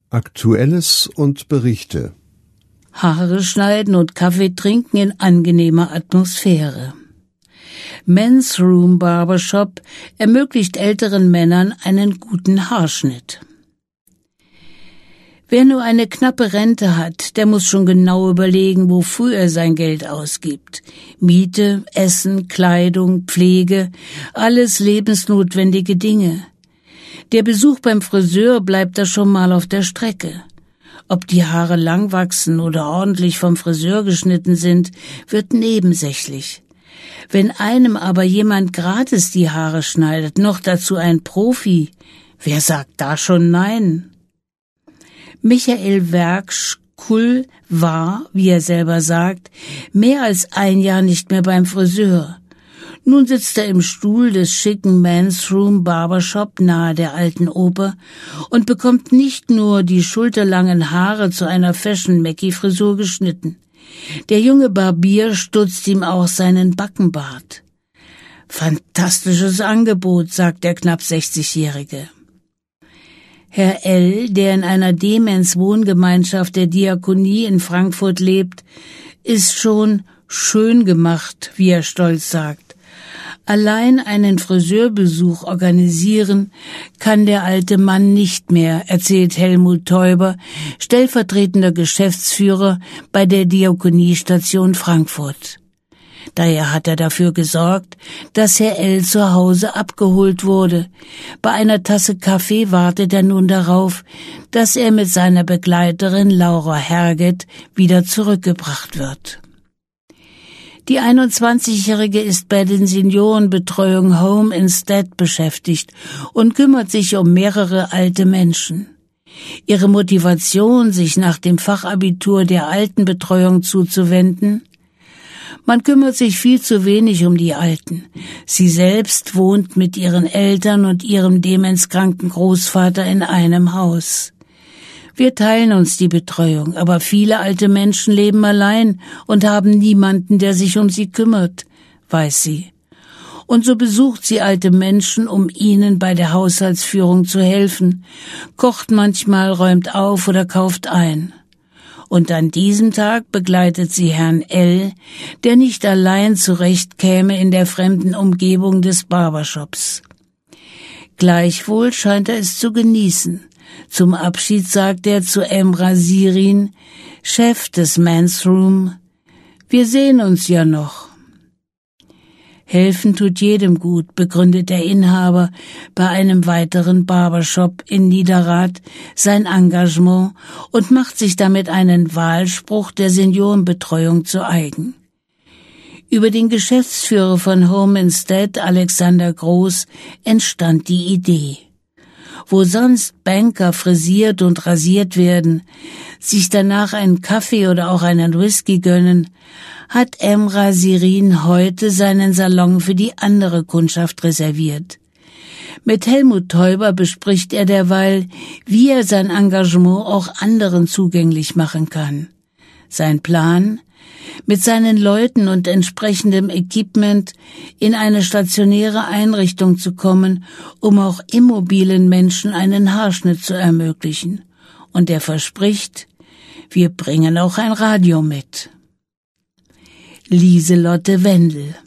Aktuelles und Berichte. Haare schneiden und Kaffee trinken in angenehmer Atmosphäre. Men's Room Barbershop ermöglicht älteren Männern einen guten Haarschnitt. Wer nur eine knappe Rente hat, der muss schon genau überlegen, wofür er sein Geld ausgibt. Miete, Essen, Kleidung, Pflege, alles lebensnotwendige Dinge. Der Besuch beim Friseur bleibt da schon mal auf der Strecke. Ob die Haare lang wachsen oder ordentlich vom Friseur geschnitten sind, wird nebensächlich. Wenn einem aber jemand gratis die Haare schneidet, noch dazu ein Profi, wer sagt da schon nein? Michael Werkschkull war, wie er selber sagt, mehr als ein Jahr nicht mehr beim Friseur. Nun sitzt er im Stuhl des schicken Men's Room Barbershop nahe der Alten Oper und bekommt nicht nur die schulterlangen Haare zu einer Fashion-Mackie-Frisur geschnitten. Der junge Barbier stutzt ihm auch seinen Backenbart. Fantastisches Angebot, sagt der knapp 60-Jährige. Herr L., der in einer Demenz-Wohngemeinschaft der Diakonie in Frankfurt lebt, ist schon schön gemacht, wie er stolz sagt. Allein einen Friseurbesuch organisieren kann der alte Mann nicht mehr, erzählt Helmut Teuber, stellvertretender Geschäftsführer bei der Diakoniestation Frankfurt. Daher hat er dafür gesorgt, dass Herr L. zu Hause abgeholt wurde. Bei einer Tasse Kaffee wartet er nun darauf, dass er mit seiner Begleiterin Laura Herget wieder zurückgebracht wird. Die 21-Jährige ist bei den Seniorenbetreuung Home Instead beschäftigt und kümmert sich um mehrere alte Menschen. Ihre Motivation, sich nach dem Fachabitur der Altenbetreuung zuzuwenden: Man kümmert sich viel zu wenig um die Alten. Sie selbst wohnt mit ihren Eltern und ihrem demenzkranken Großvater in einem Haus. Wir teilen uns die Betreuung, aber viele alte Menschen leben allein und haben niemanden, der sich um sie kümmert, weiß sie. Und so besucht sie alte Menschen, um ihnen bei der Haushaltsführung zu helfen, kocht manchmal, räumt auf oder kauft ein. Und an diesem Tag begleitet sie Herrn L., der nicht allein zurechtkäme in der fremden Umgebung des Barbershops. Gleichwohl scheint er es zu genießen. Zum Abschied sagt er zu Emra Sirin, Chef des Men's Room: Wir sehen uns ja noch. Helfen tut jedem gut, begründet der Inhaber bei einem weiteren Barbershop in Niederrad sein Engagement und macht sich damit einen Wahlspruch der Seniorenbetreuung zu eigen. Über den Geschäftsführer von Home Instead, Alexander Groß, entstand die Idee. Wo sonst Banker frisiert und rasiert werden, sich danach einen Kaffee oder auch einen Whisky gönnen, hat Emra Sirin heute seinen Salon für die andere Kundschaft reserviert. Mit Helmut Teuber bespricht er derweil, wie er sein Engagement auch anderen zugänglich machen kann. Sein Plan: mit seinen Leuten und entsprechendem Equipment in eine stationäre Einrichtung zu kommen, um auch immobilen Menschen einen Haarschnitt zu ermöglichen. Und er verspricht: Wir bringen auch ein Radio mit. Lieselotte Wendel.